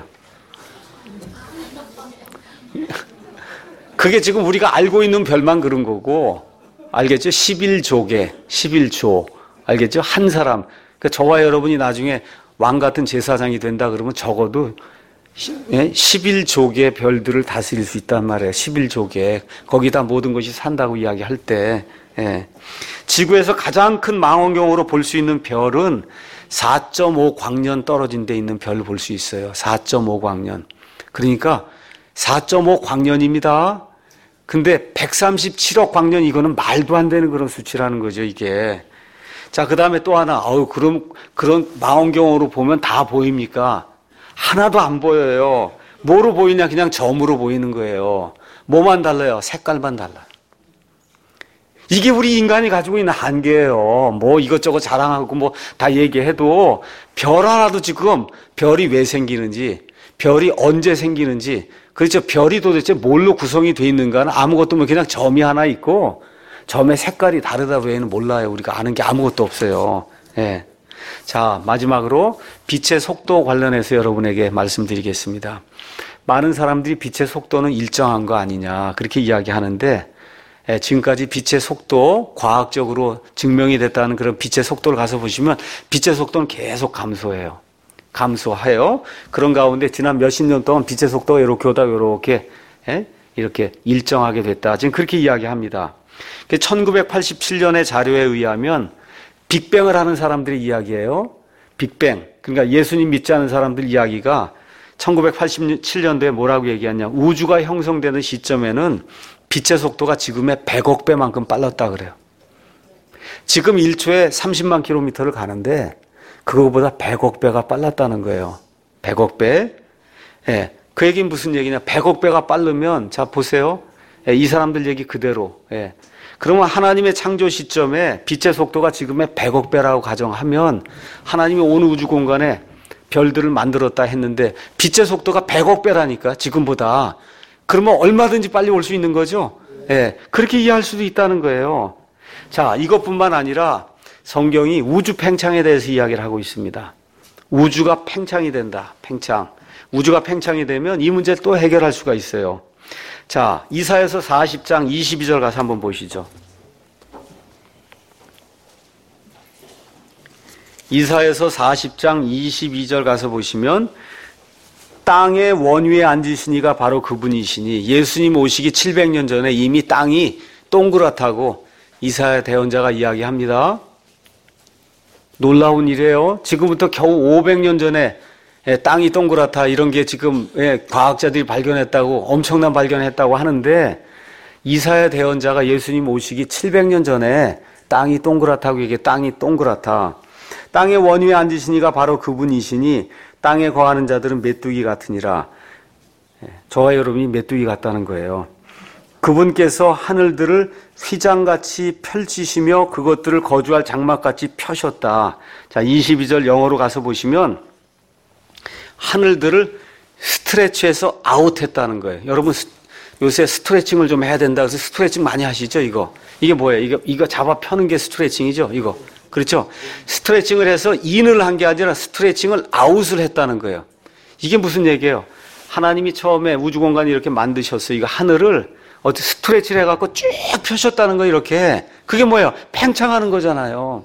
그게 지금 우리가 알고 있는 별만 그런 거고 알겠죠? 십일 개, 십일 조. 알겠죠? 한 사람. 그러니까 저와 여러분이 나중에 왕 같은 제사장이 된다 그러면 적어도 십일 조의 별들을 다스릴 수 있단 말이에요. 십일 조개. 거기다 모든 것이 산다고 이야기할 때. 예. 지구에서 가장 큰 망원경으로 볼 수 있는 별은 사 점 오 광년 떨어진 데 있는 별을 볼 수 있어요. 사 점 오 광년. 그러니까 사 점 오 광년입니다. 근데 백삼십칠억 광년 이거는 말도 안 되는 그런 수치라는 거죠, 이게. 자, 그 다음에 또 하나. 어우, 그럼, 그런 망원경으로 보면 다 보입니까? 하나도 안 보여요. 뭐로 보이냐? 그냥 점으로 보이는 거예요. 뭐만 달라요? 색깔만 달라요. 이게 우리 인간이 가지고 있는 한계예요. 뭐 이것저것 자랑하고 뭐 다 얘기해도 별 하나도 지금 별이 왜 생기는지, 별이 언제 생기는지, 그렇죠. 별이 도대체 뭘로 구성이 되어 있는가는 아무것도 뭐 그냥 점이 하나 있고 점의 색깔이 다르다 외에는 몰라요. 우리가 아는 게 아무것도 없어요. 예. 자, 마지막으로 빛의 속도 관련해서 여러분에게 말씀드리겠습니다. 많은 사람들이 빛의 속도는 일정한 거 아니냐 그렇게 이야기하는데 예, 지금까지 빛의 속도 과학적으로 증명이 됐다는 그런 빛의 속도를 가서 보시면 빛의 속도는 계속 감소해요. 감소해요. 그런 가운데 지난 몇십 년 동안 빛의 속도가 이렇게 오다 이렇게 예? 이렇게 일정하게 됐다. 지금 그렇게 이야기합니다. 천구백팔십칠 년의 자료에 의하면 빅뱅을 하는 사람들의 이야기예요. 빅뱅. 그러니까 예수님 믿지 않는 사람들 이야기가 천구백팔십칠 년도에 뭐라고 얘기했냐. 우주가 형성되는 시점에는 빛의 속도가 지금의 백억 배만큼 빨랐다 그래요. 지금 일 초에 삼십만 킬로미터를 가는데 그거보다 백억 배가 빨랐다는 거예요. 백억 배. 예. 그 얘기는 무슨 얘기냐. 백억 배가 빠르면 자 보세요. 예, 이 사람들 얘기 그대로. 예. 그러면 하나님의 창조 시점에 빛의 속도가 지금의 백억 배라고 가정하면 하나님이 온 우주 공간에 별들을 만들었다 했는데 빛의 속도가 백억 배라니까 지금보다. 그러면 얼마든지 빨리 올 수 있는 거죠. 예. 그렇게 이해할 수도 있다는 거예요. 자, 이것뿐만 아니라 성경이 우주 팽창에 대해서 이야기를 하고 있습니다. 우주가 팽창이 된다. 팽창. 우주가 팽창이 되면 이 문제를 또 해결할 수가 있어요. 자, 이사야서 사십 장 이십이 절 가서 한번 보시죠. 이사야서 사십 장 이십이 절 가서 보시면 땅의 원위에 앉으신 이가 바로 그분이시니 예수님 오시기 칠백 년 전에 이미 땅이 동그랗다고 이사야 대언자가 이야기합니다. 놀라운 일이에요. 지금부터 겨우 오백 년 전에 땅이 동그랗다 이런 게 지금 과학자들이 발견했다고 엄청난 발견했다고 하는데 이사야 대언자가 예수님 오시기 칠백 년 전에 땅이 동그랗다고 얘기해. 땅이 동그랗다. 땅의 원위에 앉으신 이가 바로 그분이시니 땅에 거하는 자들은 메뚜기 같으니라. 저와 여러분이 메뚜기 같다는 거예요. 그분께서 하늘들을 휘장같이 펼치시며 그것들을 거주할 장막같이 펴셨다. 자, 이십이 절 영어로 가서 보시면 하늘들을 스트레치해서 아웃했다는 거예요. 여러분 요새 스트레칭을 좀 해야 된다 그래서 스트레칭 많이 하시죠? 이거 이게 뭐예요? 이거 이거 잡아 펴는 게 스트레칭이죠? 이거 그렇죠? 스트레칭을 해서 인을 한 게 아니라 스트레칭을 아웃을 했다는 거예요. 이게 무슨 얘기예요? 하나님이 처음에 우주 공간을 이렇게 만드셨어요. 이거 하늘을 어떻게 스트레치를 해갖고 쭉 펴셨다는 거 이렇게. 그게 뭐예요? 팽창하는 거잖아요.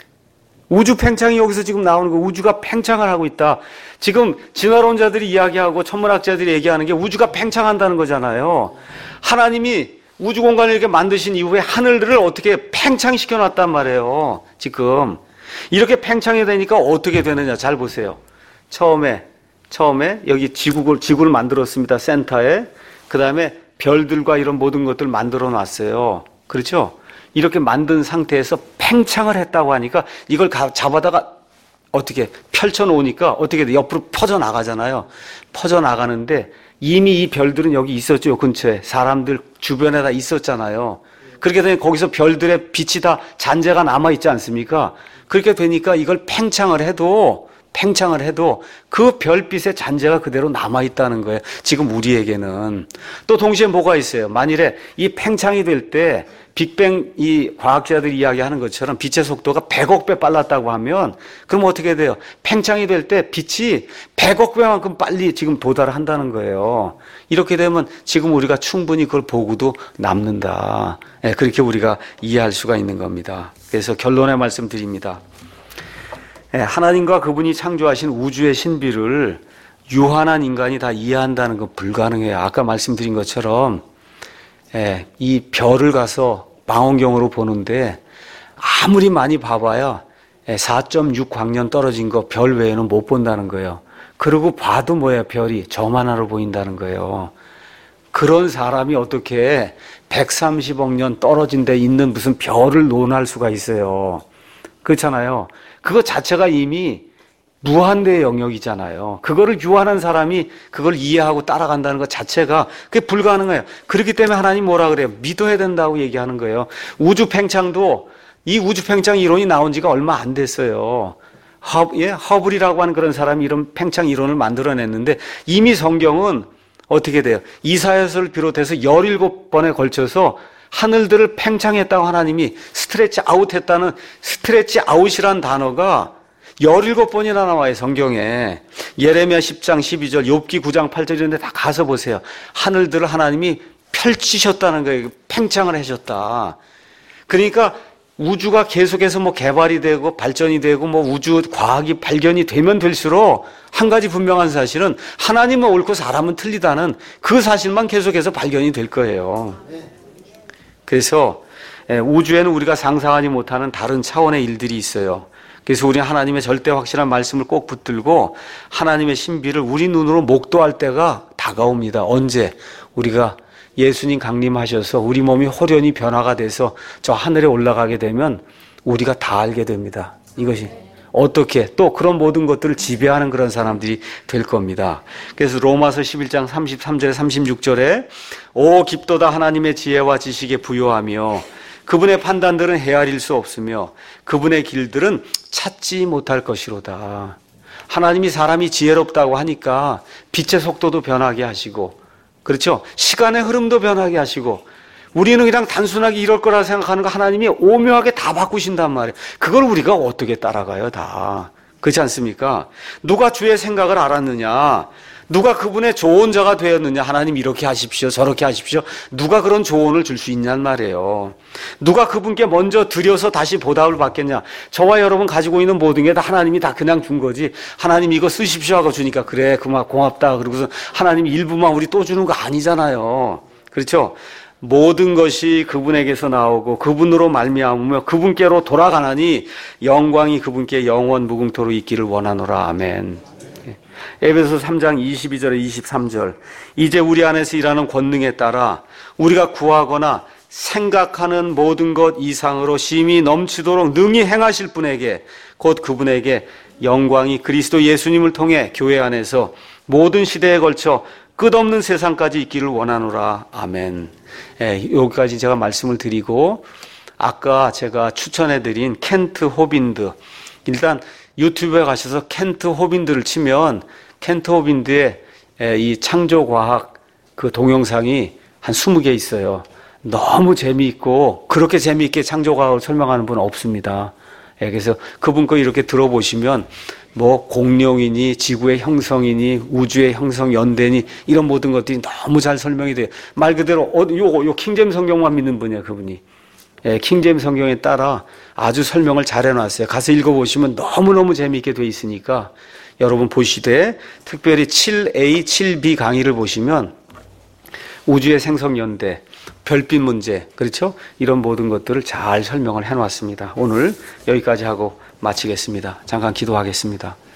우주 팽창이 여기서 지금 나오는 거. 우주가 팽창을 하고 있다. 지금 진화론 자들이 이야기하고 천문학자들이 얘기하는 게 우주가 팽창한다는 거잖아요. 하나님이 우주 공간을 이렇게 만드신 이후에 하늘들을 어떻게 팽창시켜 놨단 말이에요. 지금 이렇게 팽창이 되니까 어떻게 되느냐 잘 보세요. 처음에 처음에 여기 지구를 지구를 만들었습니다. 센터에. 그다음에 별들과 이런 모든 것들을 만들어 놨어요. 그렇죠? 이렇게 만든 상태에서 팽창을 했다고 하니까 이걸 잡아다가 어떻게 펼쳐 놓으니까 어떻게 돼? 옆으로 퍼져 나가잖아요. 퍼져 나가는데 이미 이 별들은 여기 있었죠. 근처에. 사람들 주변에 다 있었잖아요. 그렇게 되면 거기서 별들의 빛이 다 잔재가 남아있지 않습니까? 그렇게 되니까 이걸 팽창을 해도 팽창을 해도 그 별빛의 잔재가 그대로 남아있다는 거예요. 지금 우리에게는. 또 동시에 뭐가 있어요? 만일에 이 팽창이 될 때 빅뱅 이 과학자들이 이야기하는 것처럼 빛의 속도가 백억 배 빨랐다고 하면 그럼 어떻게 돼요? 팽창이 될 때 빛이 백억 배만큼 빨리 지금 도달을 한다는 거예요. 이렇게 되면 지금 우리가 충분히 그걸 보고도 남는다. 네, 그렇게 우리가 이해할 수가 있는 겁니다. 그래서 결론의 말씀 드립니다. 네, 하나님과 그분이 창조하신 우주의 신비를 유한한 인간이 다 이해한다는 건 불가능해요. 아까 말씀드린 것처럼 예, 이 별을 가서 망원경으로 보는데 아무리 많이 봐봐야 사 점 육 광년 떨어진 거 별 외에는 못 본다는 거예요. 그리고 봐도 뭐예요? 별이 점 하나로 보인다는 거예요. 그런 사람이 어떻게 백삼십억 년 떨어진 데 있는 무슨 별을 논할 수가 있어요. 그렇잖아요. 그거 자체가 이미 무한대의 영역이잖아요. 그거를 유한한 사람이 그걸 이해하고 따라간다는 것 자체가 그게 불가능해요. 그렇기 때문에 하나님 뭐라 그래요? 믿어야 된다고 얘기하는 거예요. 우주 팽창도 이 우주 팽창 이론이 나온 지가 얼마 안 됐어요. 허, 예? 허블이라고 하는 그런 사람이 이런 팽창 이론을 만들어냈는데 이미 성경은 어떻게 돼요? 이사야서를 비롯해서 열일곱 번에 걸쳐서 하늘들을 팽창했다고 하나님이 스트레치 아웃했다는 스트레치 아웃이란 단어가 열일곱 번이나 나와요, 성경에. 예레미야 십 장 십이 절, 욥기 구 장 팔 절 이런 데 다 가서 보세요. 하늘들을 하나님이 펼치셨다는 거예요. 팽창을 하셨다. 그러니까 우주가 계속해서 뭐 개발이 되고 발전이 되고 뭐 우주 과학이 발견이 되면 될수록 한 가지 분명한 사실은 하나님은 옳고 사람은 틀리다는 그 사실만 계속해서 발견이 될 거예요. 그래서 우주에는 우리가 상상하지 못하는 다른 차원의 일들이 있어요. 그래서 우리는 하나님의 절대 확실한 말씀을 꼭 붙들고 하나님의 신비를 우리 눈으로 목도할 때가 다가옵니다. 언제? 우리가 예수님 강림하셔서 우리 몸이 호련히 변화가 돼서 저 하늘에 올라가게 되면 우리가 다 알게 됩니다. 이것이 어떻게 또 그런 모든 것들을 지배하는 그런 사람들이 될 겁니다. 그래서 로마서 십일 장 삼십삼 절에 삼십육 절에 오 깊도다 하나님의 지혜와 지식에 부요하며 그분의 판단들은 헤아릴 수 없으며 그분의 길들은 찾지 못할 것이로다. 하나님이 사람이 지혜롭다고 하니까 빛의 속도도 변하게 하시고, 그렇죠? 시간의 흐름도 변하게 하시고, 우리는 그냥 단순하게 이럴 거라 생각하는 거 하나님이 오묘하게 다 바꾸신단 말이에요. 그걸 우리가 어떻게 따라가요, 다. 그렇지 않습니까? 누가 주의 생각을 알았느냐? 누가 그분의 조언자가 되었느냐? 하나님 이렇게 하십시오, 저렇게 하십시오. 누가 그런 조언을 줄 수 있냔 말이에요. 누가 그분께 먼저 드려서 다시 보답을 받겠냐? 저와 여러분 가지고 있는 모든 게 다 하나님이 다 그냥 준 거지. 하나님 이거 쓰십시오 하고 주니까 그래, 그만 고맙다. 그러고서 하나님 일부만 우리 또 주는 거 아니잖아요. 그렇죠? 모든 것이 그분에게서 나오고 그분으로 말미암으며 그분께로 돌아가나니 영광이 그분께 영원 무궁토로 있기를 원하노라. 아멘. 에베소 삼 장 이십이 절에 이십삼 절 이제 우리 안에서 일하는 권능에 따라 우리가 구하거나 생각하는 모든 것 이상으로 심히 넘치도록 능히 행하실 분에게 곧 그분에게 영광이 그리스도 예수님을 통해 교회 안에서 모든 시대에 걸쳐 끝없는 세상까지 있기를 원하노라. 아멘. 예, 여기까지 제가 말씀을 드리고 아까 제가 추천해드린 켄트 호빈드, 일단 유튜브에 가셔서 켄트 호빈드를 치면 켄트 호빈드의 이 창조과학 그 동영상이 한 스무 개 있어요. 너무 재미있고 그렇게 재미있게 창조과학을 설명하는 분은 없습니다. 예, 그래서 그분 거 이렇게 들어보시면 뭐 공룡이니 지구의 형성이니 우주의 형성 연대니 이런 모든 것들이 너무 잘 설명이 돼요. 말 그대로 어, 요거 요 킹제임 성경만 믿는 분이에요, 그분이. 예, 킹제임 성경에 따라 아주 설명을 잘 해놨어요. 가서 읽어보시면 너무너무 재미있게 돼 있으니까 여러분 보시되 특별히 칠 에이, 칠 비 강의를 보시면 우주의 생성 연대, 별빛 문제, 그렇죠? 이런 모든 것들을 잘 설명을 해놨습니다. 오늘 여기까지 하고 마치겠습니다. 잠깐 기도하겠습니다.